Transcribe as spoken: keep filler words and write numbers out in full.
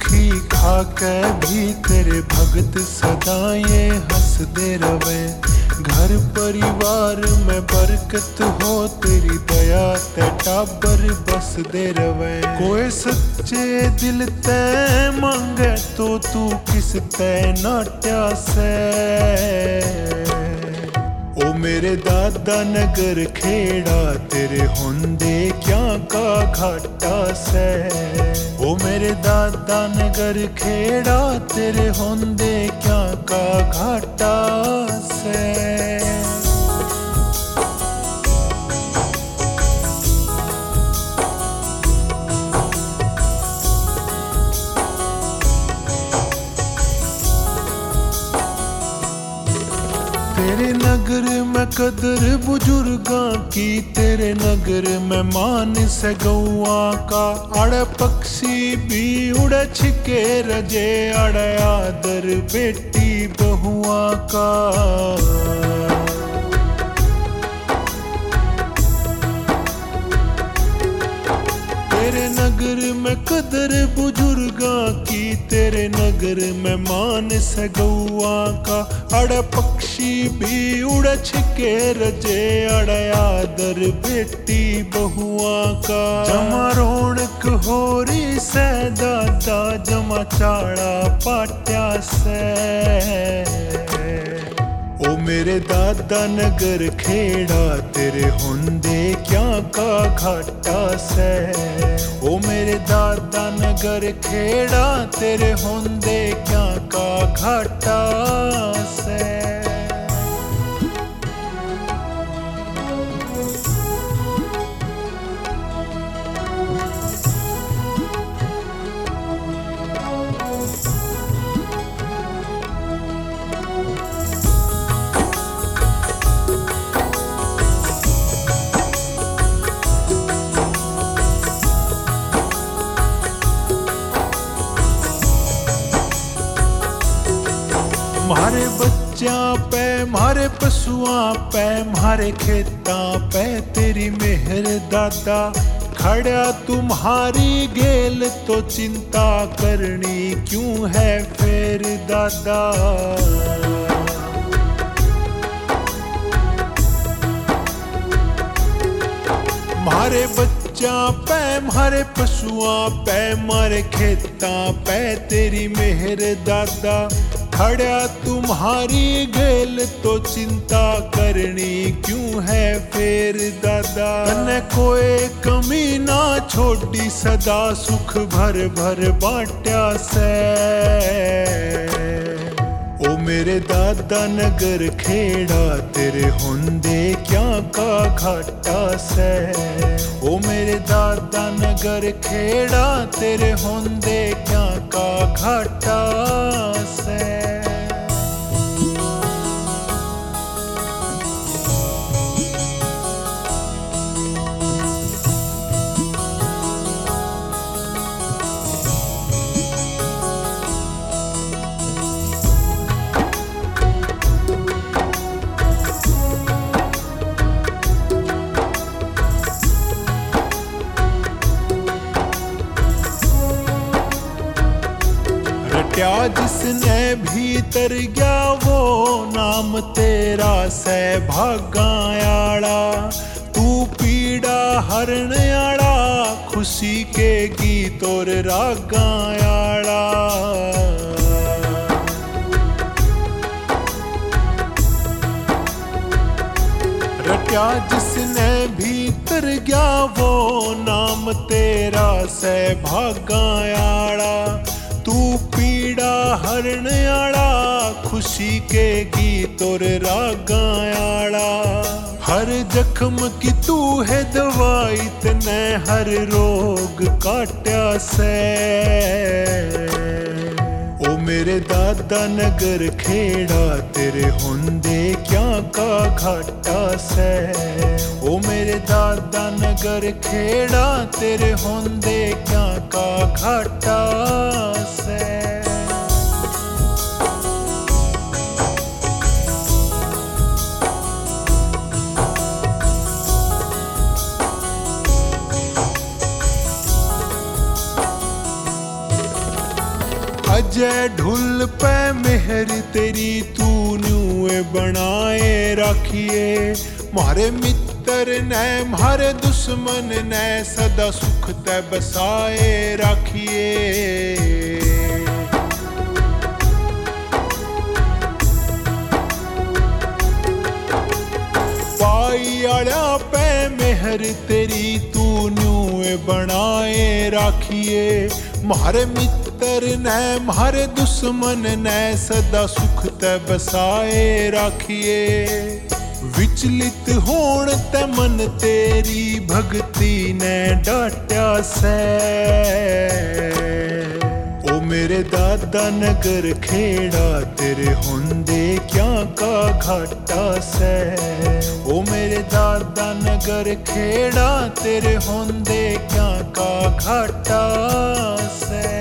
दुखी खाके भी तेरे भगत सदाएं हंसदे रवे। घर परिवार में बरकत हो तेरी दया ते टाबर बसदे रवे। कोई सच्चे दिल ते मांगे तो तू किस ते नाट्या से। ओ मेरे दादा नगर खेड़ा तेरे होंदे क्या का घाटा से। ओ मेरे दादा नगर खेड़ा तेरे होंदे क्या का घाटा से। तेरे नगर में कदर बुजुर्गां की, तेरे नगर में मान से गौआ का। अड़ पक्षी भी उड़ छिके रजे, अड़ आदर बेटी बहुआ का। तेरे नगर में कदर बुजुर्गां की, तेरे नगर में मान से गौआ का। अड़ पक्षी भी उड़ छिके रजे, अड़ आदर बेटी बहुआ का। जमा रौनक होरी से दादा, जमा चाड़ा पाट्या से। ओ मेरे दादा नगर खेड़ा तेरे होंदे क्या का घाटा से। ओ मेरे दादा नगर खेड़ा तेरे होंदे क्या का घाटा से। मारे बच्चा पे, मारे पशुआं पे, मारे खेतां पे तेरी मेहर दादा। खड़ा तुम्हारी गेल तो चिंता करनी क्यों है फिर दादा। मारे बच्चा पे, मारे पशुआं पे, मारे खेतां पे तेरी मेहर दादा। खड़ा तुम्हारी गेल तो चिंता करनी क्यों है फिर दादा। तने कोई कमी ना छोड़ी, सदा सुख भर भर बांट्या से। ओ मेरे दादा नगर खेड़ा तेरे होंदे क्या का घाटा से। ओ मेरे दादा नगर खेड़ा तेरे होंदे क्या का घाटा से। क्या जिसने भीतर गया वो नाम तेरा से भागायाड़ा। तू पीड़ा हरण आड़ा, खुशी के गीत और रागायाड़ा। रट्या जिसने भीतर गया वो नाम तेरा से भागायाड़ा। तू पीड़ा हरण आड़ा, खुशी के गीत और रागायाड़ा। हर जख्म की तू है दवाई, तने हर रोग काट्या से। ओ मेरे दादा नगर खेड़ा तेरे होंदे क्या का घाटा से। ओ मेरे दादा नगर खेड़ा तेरे होंदे क्या का घाटा से। अजय ढुल पे मेहर तेरी तू न्यूए बनाए राखिए। मारे मित्र ने मारे दुश्मन ने सदा सुख ते बसाए राखिए। पाई आया पे मेहर तेरी तू न्यूए बनाए राखिए। मारे मित्र ने मारे दुश्मन ने सदा सुख ते बसाए राखिए। विचलित होण ते मन तेरी भक्ति ने डाट्या से। ओ मेरे दादा नगर खेड़ा तेरे होंदे क्या का घाटा से। ओ मेरे दादा नगर खेड़ा तेरे होंदे क्या का घाटा से।